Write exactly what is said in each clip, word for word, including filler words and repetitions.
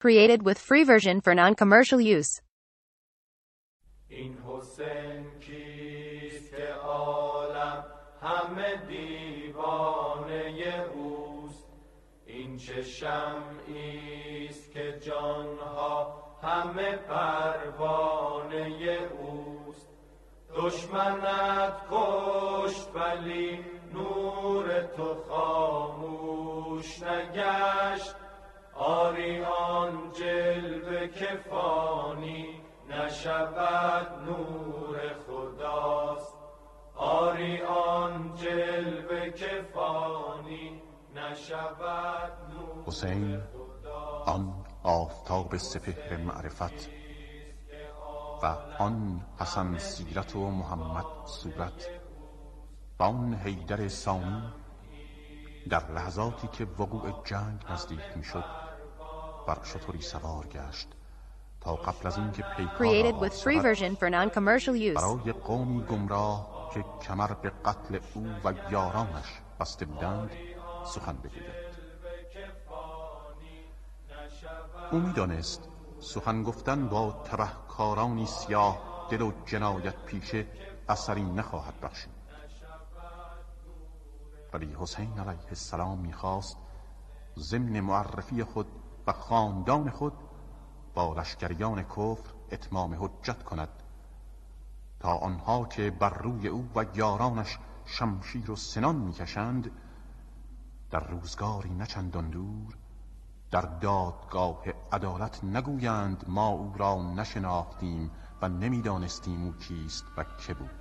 Created with free version for non-commercial use. این حسین کیست که عالم همه دیوانه اوست؟ این چه شمعیست که جانها همه پروانه اوست؟ دشمنت کشت ولی نور تو خاموش نگشت. آری آن جلوه که فانی نشود نور خداست. آری آن جلوه که فانی نشود نور حسین آن آفتاب سپهر معرفت و آن حسن سیرت و محمد صورت و آن حیدر ثانی در لحظاتی که وقوع جنگ نزدیک می شد بر شتری سوار گشت تا قبل از این که Created with free version for non-commercial use. برای قومی گمراه که کمر به قتل او و یارانش بسته بودند سخن بگوید. او می دانست سخن گفتن با تبهکارانی سیاه دل و جنایت پیشه اثری نخواهد بخشید. ولی حسین علیه السلام می‌خواست ضمن معرفی خود و خاندان خود با لشکریان کفر اتمام حجت کند تا آنها که بر روی او و یارانش شمشیر و سنان می‌کشند در روزگاری نچندان دور در دادگاه عدالت نگویند ما او را نشناختیم و نمی‌دانستیم او کیست و که بود.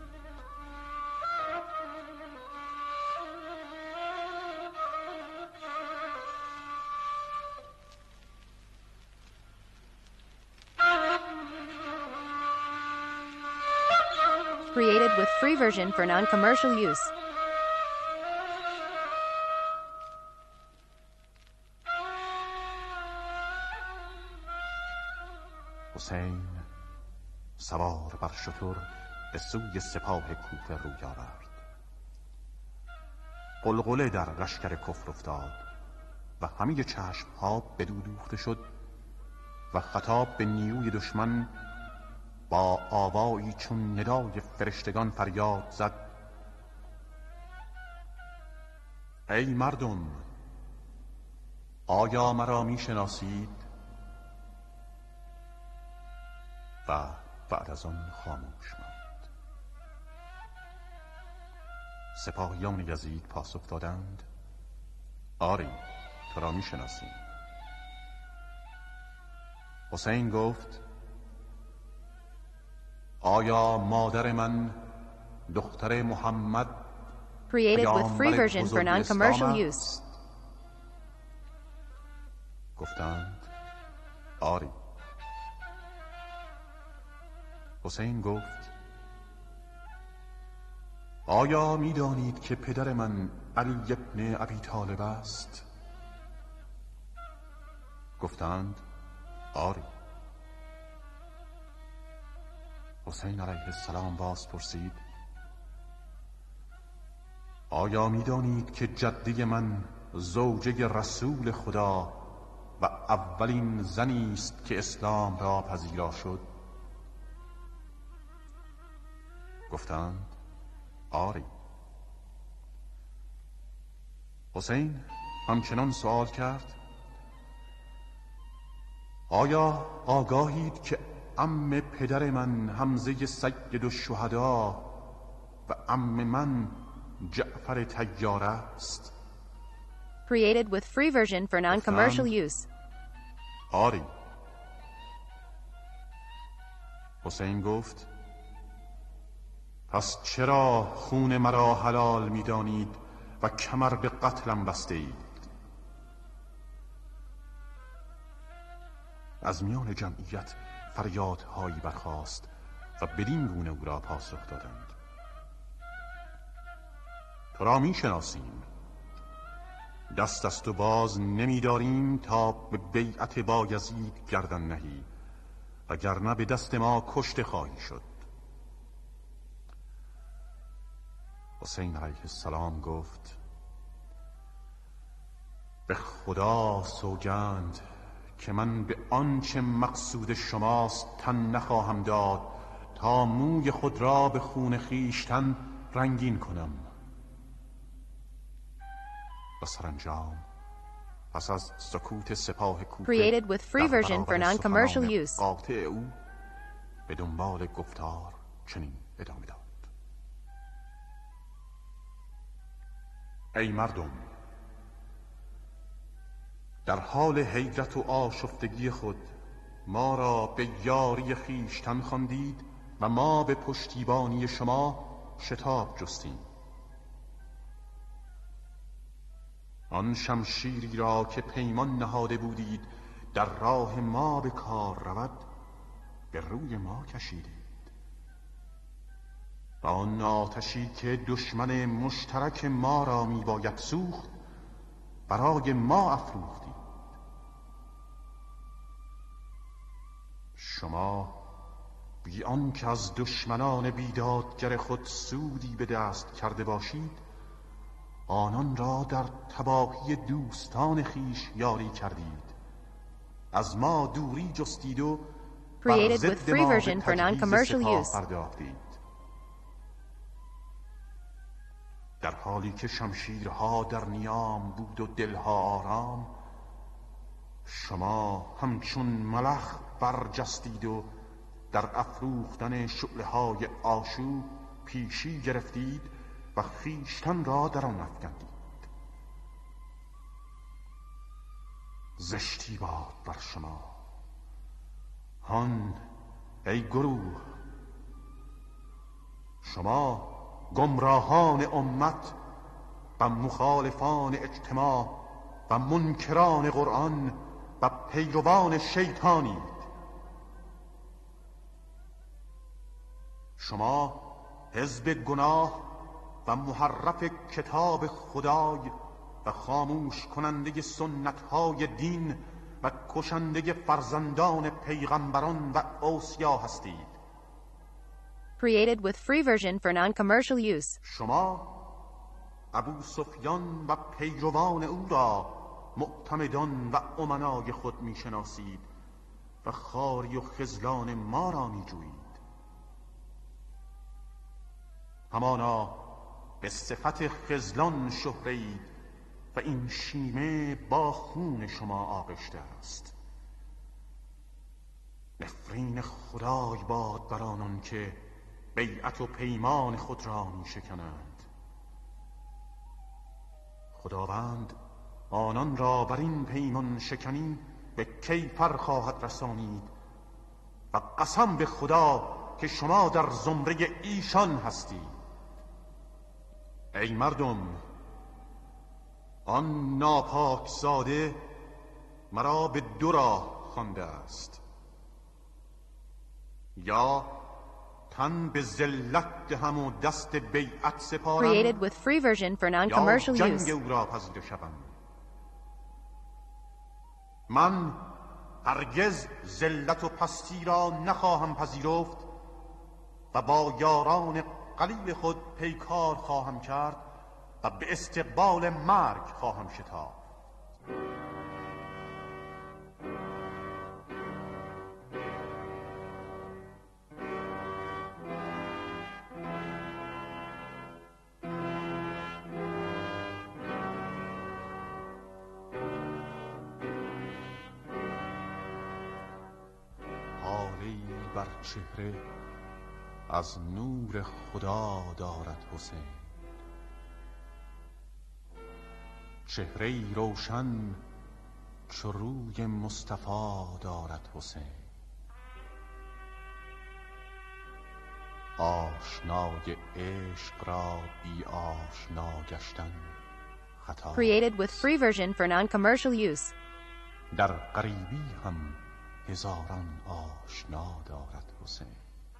Created with free version for non-commercial use. حسین سوار بر شتر به سوی سپاه کوفه روی آورد. غلغله در لشکر کفر افتاد و همه چشم‌ها بدو دوخته شد و خطاب به نیروی دشمن با آوایی چون ندای فرشتگان فریاد زد: ای مردم، آیا مرا می شناسید؟ و بعد از آن خاموش ماند. سپاهیان یزید پاسخ دادند: آری، تو را می شناسیم. حسین گفت: آیا مادر من دختر محمد Created with free version for non-commercial use. گفتند: آری. حسین گفت: آیا می دانید که پدر من علی ابن ابی طالب است؟ گفتند: آری. حسین علیه السلام باز پرسید: آیا می دانید که جده من زوجه رسول خدا و اولین زنی است که اسلام را پذیرا شد؟ گفتند: آری. حسین همچنان سوال کرد: آیا آگاهید که عم پدر من حمزه سید الشهدا و عم من جعفر طیار است؟ Created with free version for non-commercial use. آری. حسین گفت: پس چرا خون مرا حلال می دانید و کمر به قتلم بسته اید؟ از میان جمعیت فریادهایی برخاست و بدین گونه او را پاسخ دادند: تو را می شناسیم، دست از تو باز نمی داریم تا به بیعت بایزید گردن نهی، وگرنه به دست ما کشته خواهی شد. حسین علیه السلام گفت: به خدا سوگند که من به آنچه مقصود شماست تن نخواهم داد تا موی خود را به خون خویشتن رنگین کنم. و سرانجام پس از سکوت سپاه کوفه Created with free در version for برابر non-commercial سخنان use. قاطع او به دنبال گفتار چنین ادامه داد: ای مردم، در حال حیرت و آشفتگی خود ما را به یاری خویشتن خواندید و ما به پشتیبانی شما شتاب جستیم. آن شمشیری را که پیمان نهاده بودید در راه ما به کار رود به روی ما کشیدید و آن آتشی که دشمن مشترک ما را می باید سوخت برای ما افروختید. شما بی آنکه از دشمنان بیدادگر خود سودی به دست کرده باشید آنان را در تباهی دوستان خیش یاری کردید، از ما دوری جستید و بر Created with ضد free ما به version for تجهیز non-commercial سپاه use. پرداختید. در حالی که شمشیرها در نیام بود و دلها آرام، شما همچون ملخ برجستید و در افروختن شعله‌های آشوب پیشی گرفتید و خویشتن را در آن افکندید. زشتی باد بر شما هان ای گروه، شما گمراهان امت و مخالفان اجتماع و منکران قرآن و پیروان شیطانید. شما حزب گناه و محرف کتاب خدای و خاموش کننده سنت‌های دین و کشنده فرزندان پیغمبران و اوصیا هستید. Created with free version for non-commercial use. شما ابو سفیان و پیروان او را معتمدان و امنای خود میشناسید و خواری و خذلان ما را میجویید. همانا به صفت خذلان شهرید و این شیمه با خون شما آغشته است. نفرین خدای باد بر آنان که بیعت و پیمان خود را می شکنند. خداوند آنان را بر این پیمان شکنی به کیفر خواهد رسانید و قسم به خدا که شما در زمره ایشان هستید. ای مردم، آن ناپاک زاده مرا به دو راه خوانده است: یا تن به ذلت دهم و دست بیعت سپارم، Created with free version for یا non-commercial جنگ use. او را پذیرده شوم. من هرگز ذلت و پستی را نخواهم پذیرفت و با یاران قلیل خود پیکار خواهم کرد و به استقبال مرگ خواهم شتافت. حالی بر چهره از نور خدا دارد حسین، چهره روشن چو روی مصطفی دارد حسین. آشنای عشق را بی آشنا گشتن خطا، Created with free version for non-commercial use. در غریبی هم هزاران آشنا دارد حسین.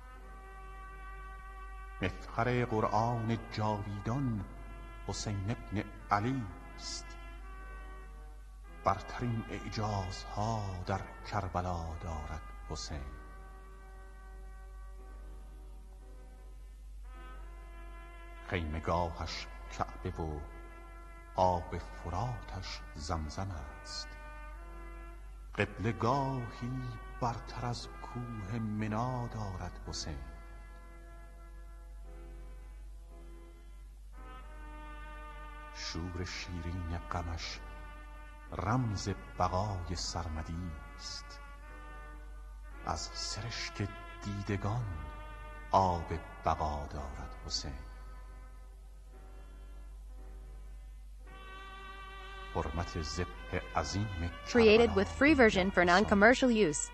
مفخر قرآن جاویدان حسین ابن علی است، برترین اعجازها در کربلا دارد حسین. خیمگاهش کعبه و آب فراتش زمزم است، قبله گاهی برتر از کوه منا دارد حسین. شور شیرین غمش رمز بقای سرمدی است، از سرشک دیدگان آب بقا دارد حسین. حرمت ذبح عظیم Created with free version for non-commercial use.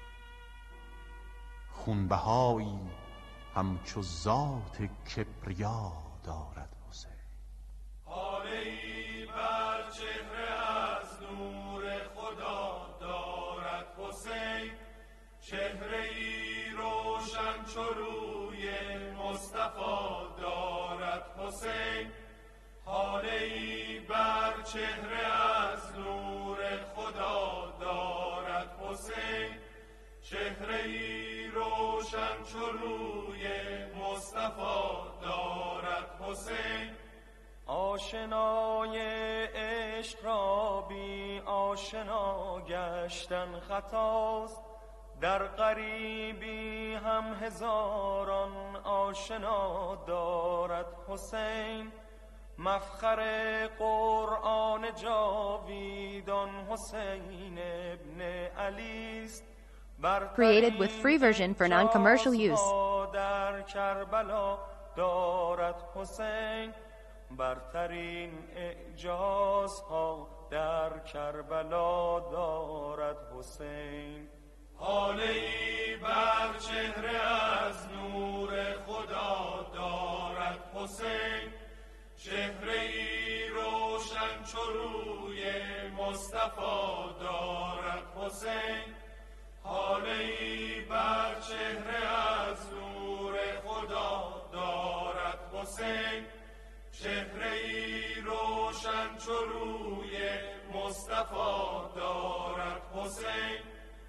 خونبهایی همچو ذات کبریا دارد حسین. هاله‌ای بر چهره از نور خدا دارد حسین، چهره‌ای روشن چو روی مصطفی دارد حسین. هاله‌ای بر چهره از نور خدا دارد حسین، چهره‌ای روشن چو روی مصطفی دارد حسین. آشنای عشق را بی آشنا گشتن خطاست، در غریبی هم هزاران آشنا دارد حسین. مفخر قرآن جاویدان حسین ابن علی است، Created with free version for non-commercial use. در کربلا دارد حسین، برترین اعجازها در کربلا دارد حسین. هاله‌ای بر چهره از نور خدا دارد حسین، چهره‌ای روشن چو روی مصطفی دارد حسین. هاله‌ای بر چهره از نور خدا دارد حسین، چهره‌ای روشن چو روی مصطفی دارد حسین.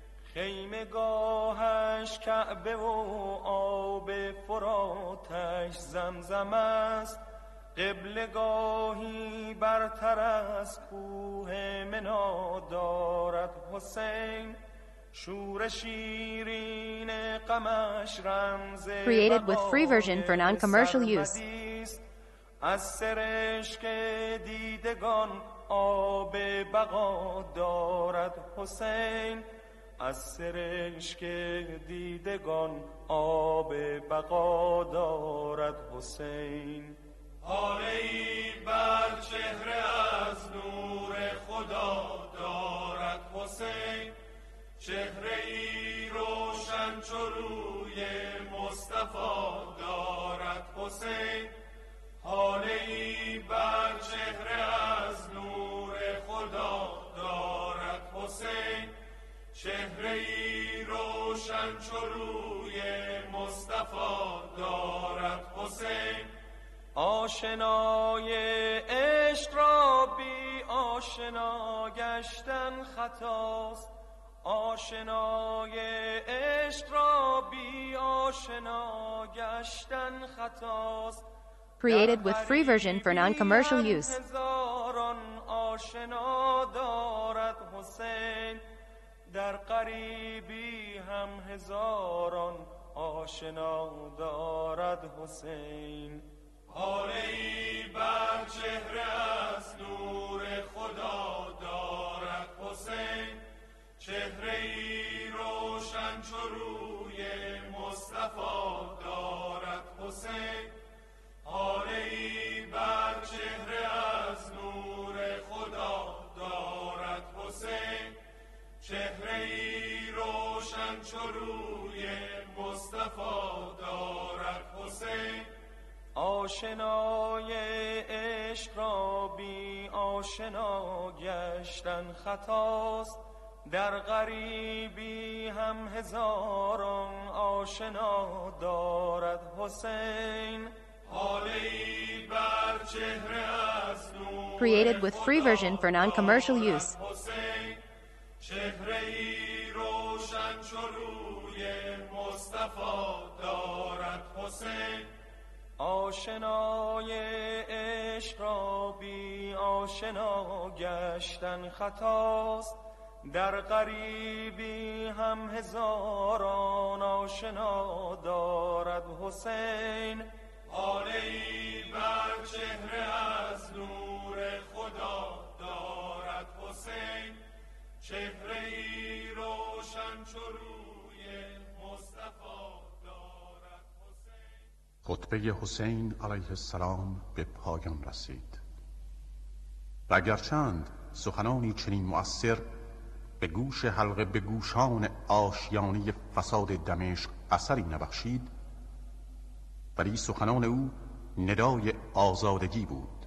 خیمگاهش کعبه و آب فراتش زمزم است، قبلگاهی برتر از کوه منا دارد حسین. شور شیرین غمش رمز Created with free version for non-commercial use. از سرشک دیدگان آب بقا دارد حسین، از سرشک دیدگان آب بقا دارد حسین. هاله‌ای بر چهره از نور خدا دارد حسین، چهره‌ای روشن چو روی مصطفی دارد حسین. هاله‌ای بر چهره از نور خدا دارد حسین، چهره‌ای روشن چو روی مصطفی دارد حسین. آشنای عشق را بی آشنا گشتن خطاست، آشنای عشق را بی آشنا گشتن خطاست. Created with free version for non-commercial use. هزاران آشنا دارد حسین، در غریبی هم هزاران آشنا دارد حسین. هاله‌ای بر چهره از نور خدا دارد حسین، چهره‌ای روشن چو روی مصطفی دارد حسین. هاله‌ای بر چهره از نور خدا دارد حسین، چهره‌ای روشن چو روی مصطفی دارد حسین. آشنای عشق را بی آشنا گشتن خطاست، در غریبی هم هزاران آشنا دارد حسین. هاله‌ای بر چهره از نور Created with free version for non-commercial use. حسین، چهره‌ای روشن چو روی مصطفی دارد حسین. آشنای عشق را بی آشنا گشتن خطاست، در غریبی هم هزاران آشنا دارد حسین، هاله‌ای بر چهره از نور خدا دارد حسین، چهره‌ای روشن چو روی مصطفی دارد حسین. خطبه حسین علیه السلام به پایان رسید و اگرچند سخنانی چنین مؤثر به گوش حلقه به گوشان آشیانه فساد دمشق اثری نبخشید، ولی سخنان او ندای آزادگی بود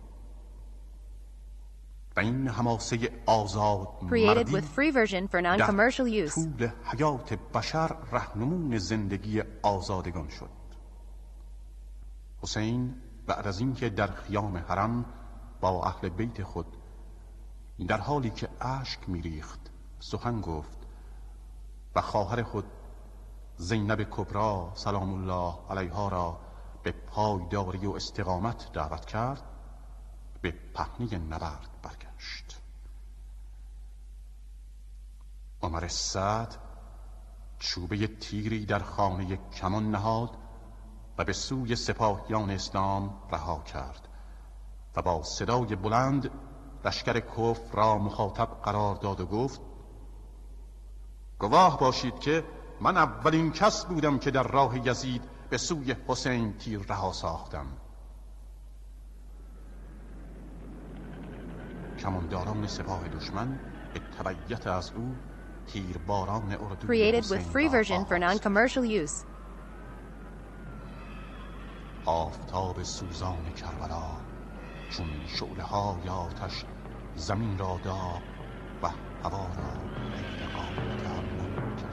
و این حماسه آزاد Created مردی with free version for non-commercial در use. طول حیات بشر رهنمون زندگی آزادگان شد. حسین بعد از اینکه در خیام حرم با اهل بیت خود در حالی که اشک میریخت سخن گفت و خواهر خود زینب کبری سلام الله علیها را به پایداری و استقامت دعوت کرد، به پهنه نبرد برگشت. عمر سعد چوبه تیری در خانه کمان نهاد و به سوی سپاهیان اسلام رها کرد و با صدای بلند لشکر کفر را مخاطب قرار داد و گفت: گواه باشید که من اولین کس بودم که در راه یزید به سوی حسین تیر رها ساختم. کمانداران سپاه دشمن به تبعیت از او تیر باران اردوی Created with حسین free را version for آغاز non-commercial use. آفتاب سوزان کربلا چون شعله های آتش زمین را داغ و هوا را غیر قابل تحمل کرد.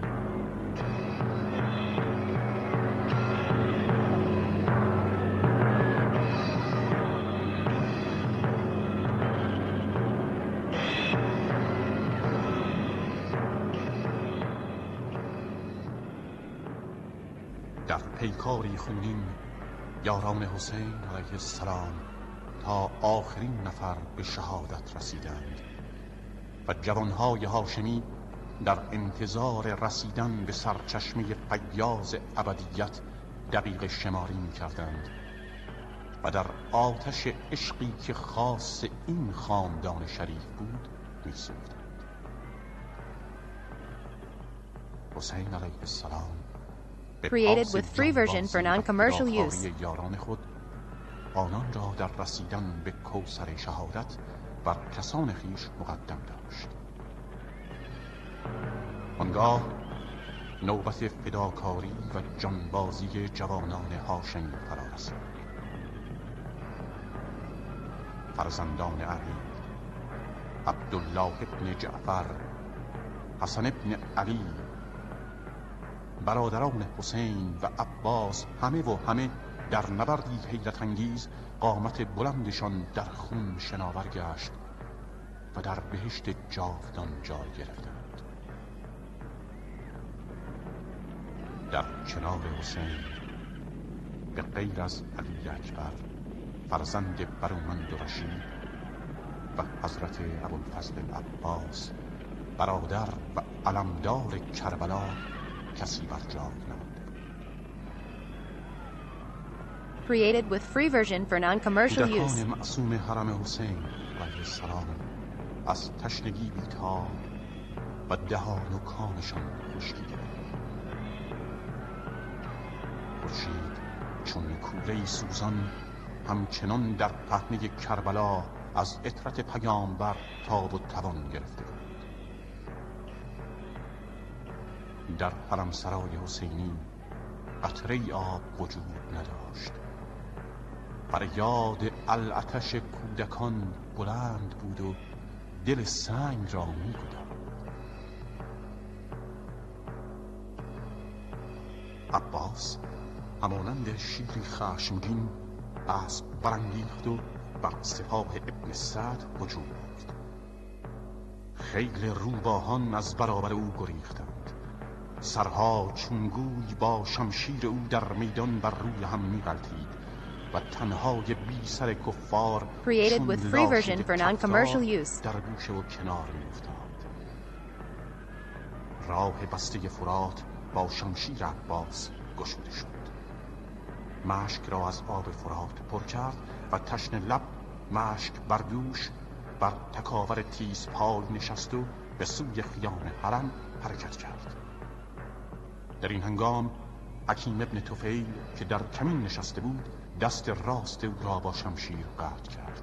در پیکاری خونین یاران حسین علیه السلام تا آخرین نفر به شهادت رسیدند و جوانهای هاشمی در انتظار رسیدن به سرچشمه فیاض ابدیت دقیقه شماری می کردند و در آتش عشقی که خاص این خاندان شریف بود می سوختند. حسین علیه السلام به Created پاس with free version for جانبازی و non-commercial فداکاری use. یاران خود آنان را در رسیدن به کوثر شهادت بر کسان خویش مقدم داشت. آنگاه نوبت فداکاری و جانبازی جوانان هاشمی فرا رسید. فرزندان علی، عبدالله ابن جعفر، حسن ابن علی، برادران حسین و عباس، همه و همه در نبردی حیرت انگیز قامت بلندشان در خون شناور گشت و در بهشت جاودان جای گرفتند. در کنار حسین به غیر از علی اکبر فرزند برومند و رشید و حضرت ابوالفضل العباس برادر و علمدار کربلا کسی بر جای نمانده. Created with free version for non-commercial use. کودکان معصوم حرم حسین علیه السلام از تشنگی بی‌تاب و دهان و کانشان خشکی گرفت. خورشید چون کوله‌ای سوزان همچنان در پهنه کربلا از عطرت پیامبر تاب و توان گرفته بود. در حرم سرای حسینی قطره‌ای آب وجود نداشت. فریاد العطش کودکان بلند بود و دل سنگ را می‌گداخت. عباس همانند شیری خشمگین اسب برانگیخت و بر سپاه ابن سعد هجوم برد. خیل روباهان از برابر او گریختند. سرها چون گوی با شمشیر او در میدان بر روی هم می‌غلتید و تنهای بی سر کفار Created چون with free لاشه version for کفتار non-commercial use. در گوشه و کنار می‌افتاد. راه بسته فرات با شمشیر عباس گشوده شد. مشک را از آب فرات پر کرد و تشن لب مشک بر دوش بر تکاور تیز پای نشست و به سوی خیام حرم حرکت کرد. در این هنگام حکیم ابن طفیل که در کمین نشسته بود دست راست او را با شمشیر قطع کرد.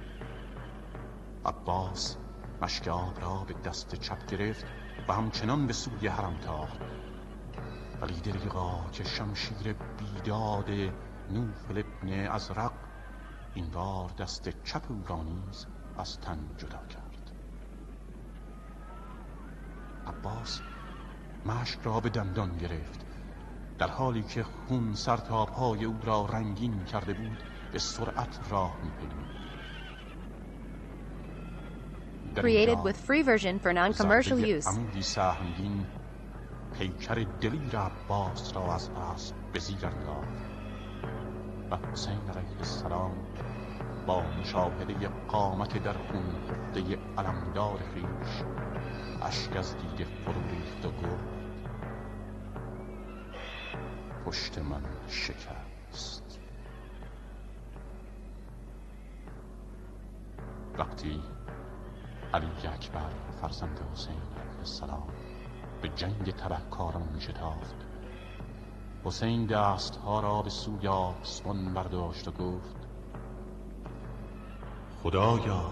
عباس مشک آب را به دست چپ گرفت و همچنان به سوی حرم تاخت، ولی دریغا که شمشیر بیداد نوفل ابن ازرق این بار دست چپ او را نیز از تن جدا کرد. عباس مشک را به دندان گرفت، در حالی که خون سر تا پای او را رنگین کرده بود به سرعت راه می‌پیمود. Created with free version for non-commercial use. عمودی سهمگین پیکر دلیر عباس را از اسب به زیر انداخت و حسین علیه السلام با مشاهده قامت در خون خفته علمدار خویش اشک از دیده فرو ریخت و گفت: پشت من شکست. وقتی علی اکبر فرزند حسین علیه السلام به جنگ تبهکاران شتافت، حسین دستها را به سوی آسمان برداشت و گفت: خدایا،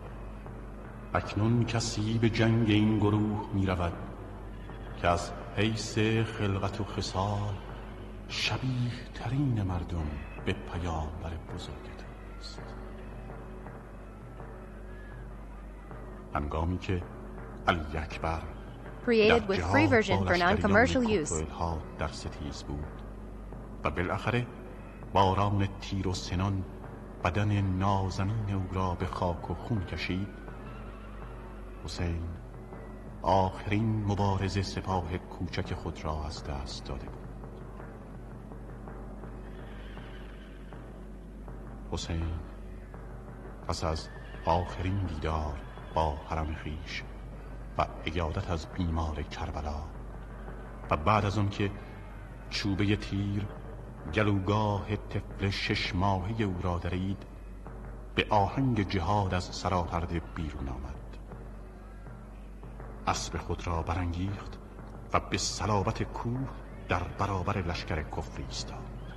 اکنون کسی به جنگ این گروه می رود که از حیث خلقت و خصال شبیه ترین مردم به پیامبر بزرگت است. هنگامی که علی اکبر Created with free version for non-commercial use. در ستیز بود و بالاخره باران تیر و سنان بدن نازنین او را به خاک و خون کشید، حسین آخرین مبارز سپاه کوچک خود را از دست داده بود. حسین پس از آخرین دیدار با حرم خویش و عیادت از بیمار کربلا و بعد از آن که چوبه تیر گلوگاه طفل شش ماهه او را درید، به آهنگ جهاد از سراپرده بیرون آمد، اسب خود را برانگیخت و به صلابت کوه در برابر لشکر کفر ایستاد.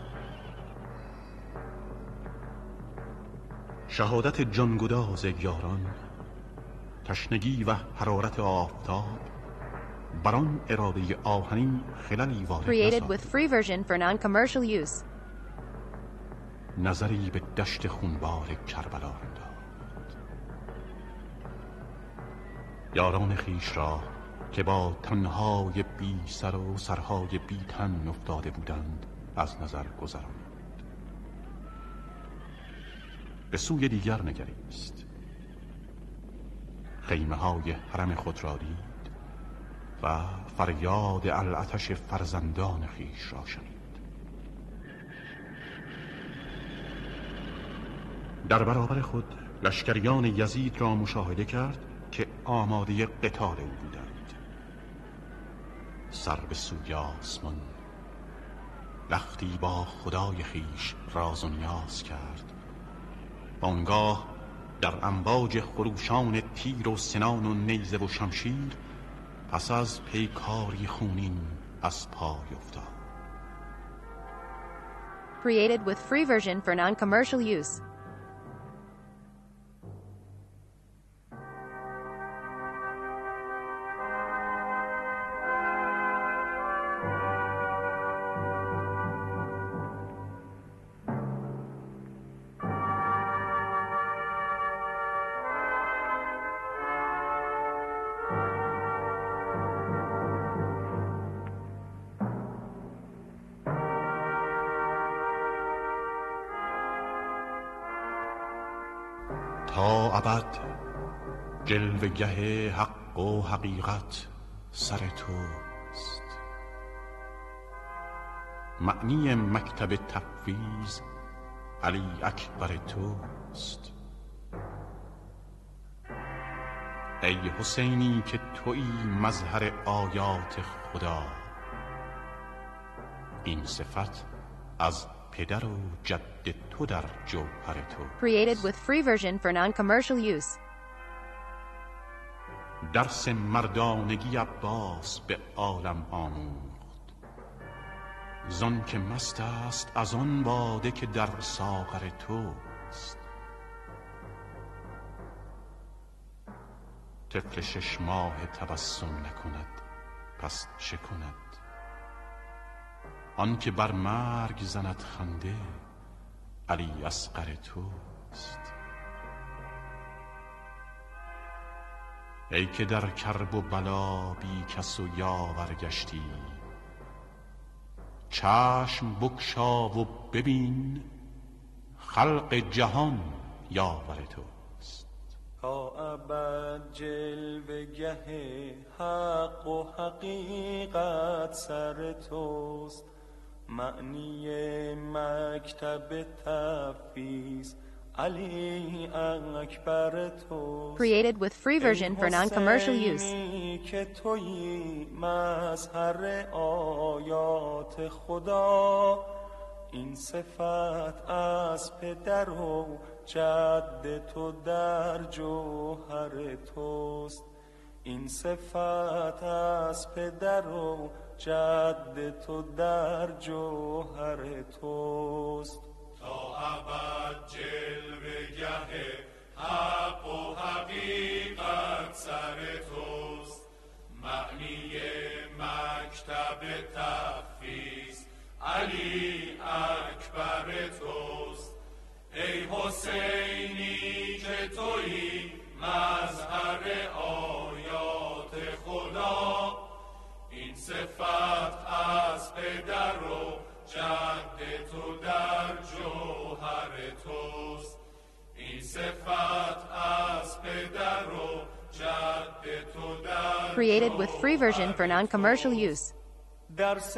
شهادت جانگداز یاران، تشنگی و حرارت آفتاب بران اراده آهنین خللی وارد Created نساخت. with free version for non-commercial use. نظری به دشت خونبار کربلا انداخت. یاران خیش را که با تنهای بی سر و سرهای بی تن افتاده بودند از نظر گذراند. به سوی دیگر نگریست، خیمه های حرم خود را دید و فریاد العطش فرزندان خیش را شنید. در برابر خود لشکریان یزید را مشاهده کرد که آماده قتال او بودند. سر به سوی آسمان لختی با خدای خیش راز و نیاز کرد. آنگاه در امواج خروشان تیر و سنان و نیزه و شمشیر پس از پیکاری خونین از پای افتاد. Created with free version for non-commercial use. تا ابد جلوه‌گه حق و حقیقت سر توست. معنی مکتب تفویض علی اکبر توست. ای حسینی که تویی مظهر آیات خدا، این صفت از پدر و جد تو در جوهر تو. Created with free version for non-commercial use. درس مردانگی عباس به عالم آموخت، زان که مست است از آن باده که در ساغر توست. طفل شش ماه تبسم نکند پس چه کند؟ آن که بر مرگ زند خنده علی اصغر توست. ای که در کرب و بلا بی کس و یاور گشتی، چشم بگشا و ببین خلق جهان یاور توست. تا ابد جلوه گه حق و حقیقت سر توست، معنی مکتب تفویض علی اکبر توست. Created with free version for non-commercial use. ای که تویی مظهر آیات خدا، این صفت از پدر و جد تو در جوهر توست. این صفت از پدر و جد تو در جوهر توست. تا ابد جلوه گه حق و حقیقت سر توست، معنی مکتب تفویض علی اکبر توست. ای حسینی که تویی مظهر آیات خدا، این صفت از پدر و جد تو در جوهر توست. این صفت از پدر و جد تو در Created with free version for non-commercial use. درس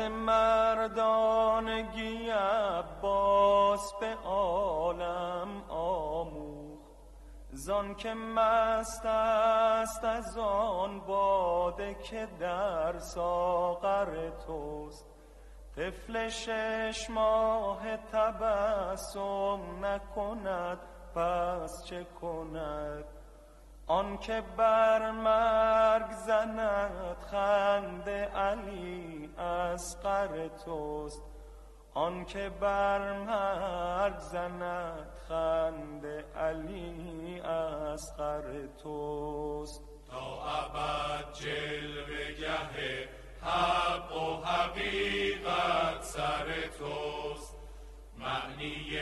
مردانگی عباس به عالم آموخت، زان که مست است از آن باده که در ساغر توست. طفل شش ماه تبسم نکند پس چه کند؟ آن که بر مرگ زند خنده علی اصغر توست. آن که بر مرگ زند خنده علی اصغر توست. تا ابد جلوه گه حق و حقیقت سر توست، معنی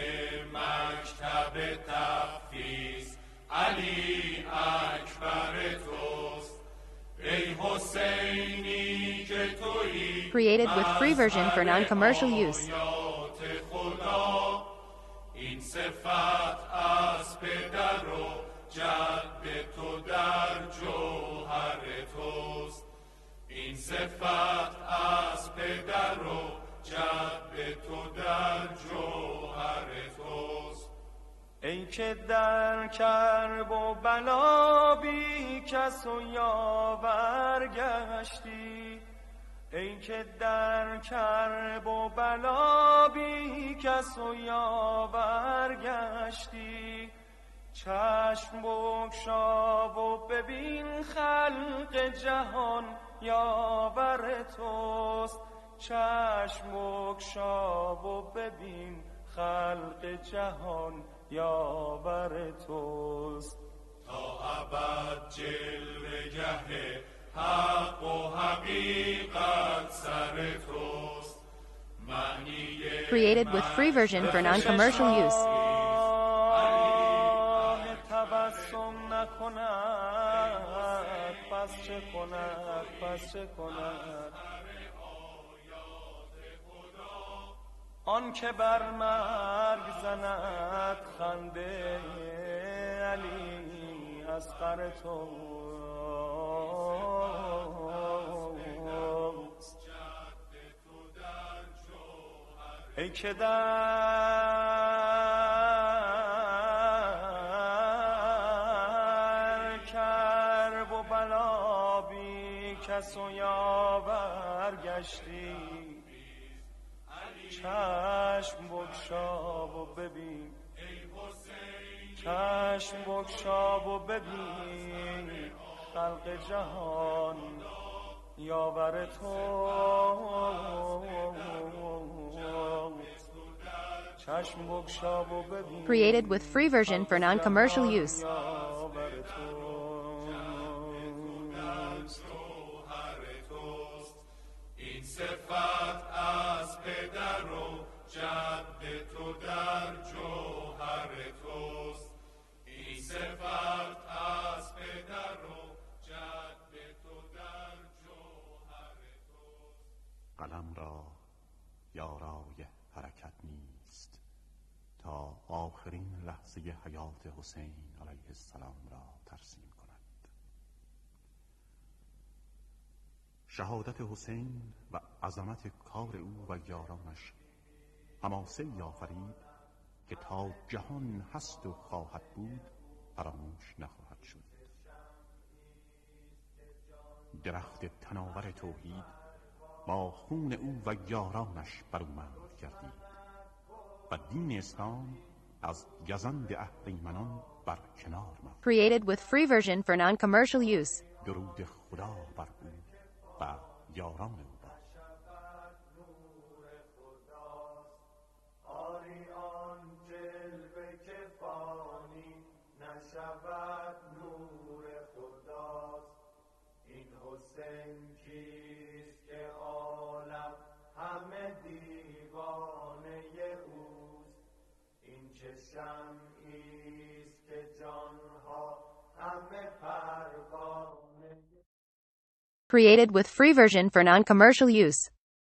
مکتب تفویض علی اکبر توست. ای حسینی که تویی Created with free version for non-commercial use. آیات خدا، این صفت از پدر و جد تو در جوهر توست. این صفت از پدر و جد تو در جوهر توست. ای که در کرب و بلا بی کس و یاور گشتی، ای که در کرب و بلا بی کس و یاور گشتی، چشم بگشا و ببین خلق جهان یاور توست. چشم بگشا و ببین خلق جهان یاور توست. تا ابد جلوه گه حق و حقیقت سر توست، معنی Created with free version for non-commercial use. تبسم نکند پس چه کند؟ پس چه کند؟ آن که بر مرگ زند خنده علی اصغر توست. ای که در کرب و کس و یاور گشتی چشم بگشا و ببین چشم بگشا و ببین خلق جهان یاور تو چشم بگشا و ببین Created with free version for non-commercial use. یاور تو این صفت از پدر و جد تو در جوهر توست این صفت از پدر و جد تو در جوهر توست قلم را یارای حرکت نیست تا آخرین لحظه حیات حسین علیه السلام را ترسیم کند. شهادت حسین و عظمت کار او و یارانش حماسه آفرید که تا جهان هست و خواهد بود فراموش نخواهد شد. درخت تناور توحید با خون او و یارانش برومند گردید و دین اسلام از گزند اهریمنان بر کنار ماند. Created with free version for non-commercial use. درود خدا بر او و یاران او باد. آری آن جلوه که فانی نشود نور خداست این حسین کیست که عالم همه دیوانه اوست این چه شمعیست که جانها همه پروانه. Created with free version for non-commercial use.